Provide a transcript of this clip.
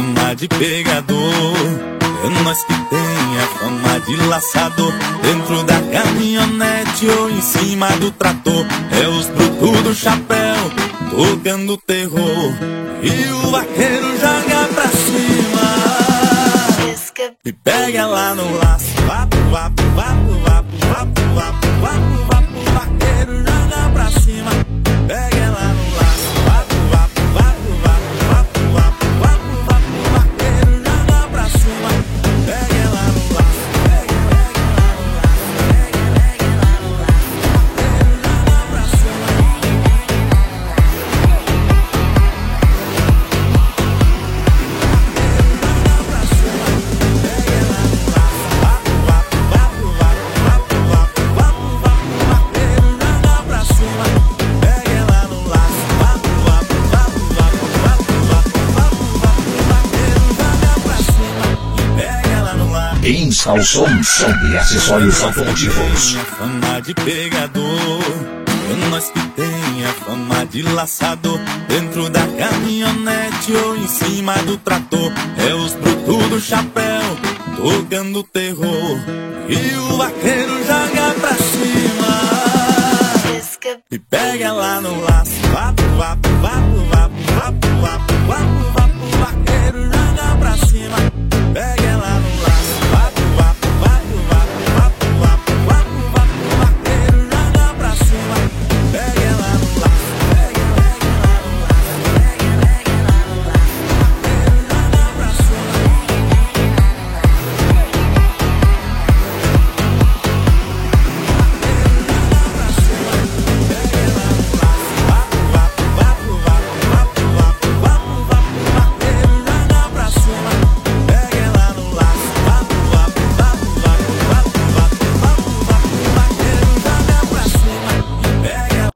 fama de pegador, é nós que tem a fama de laçador. Dentro da caminhonete ou em cima do trator, é os brutos do chapéu tocando terror, e o vaqueiro joga pra cima e pega lá no laço. Vapo, vapo, vapo, vapo, vapo, vapo, vapo, vapo, o vaqueiro joga pra cima, pega lá no laço. Vapo, vapo, vapo, vapo, vapo, vapo, vapo, vapo, o vaqueiro joga pra cima, pega lá no laço. Pega lá no laço, pega lá no laço, o vaqueiro joga pra cima. Instalson, som e acessórios automotivos. Tem a fama de pegador, é nós que tem a fama de laçador. Dentro da caminhonete ou em cima do trator, é os brutos do chapéu tocando terror, e o vaqueiro joga pra cima e pega lá no laço. Vapo, vapo, vapo, vapo, vapo.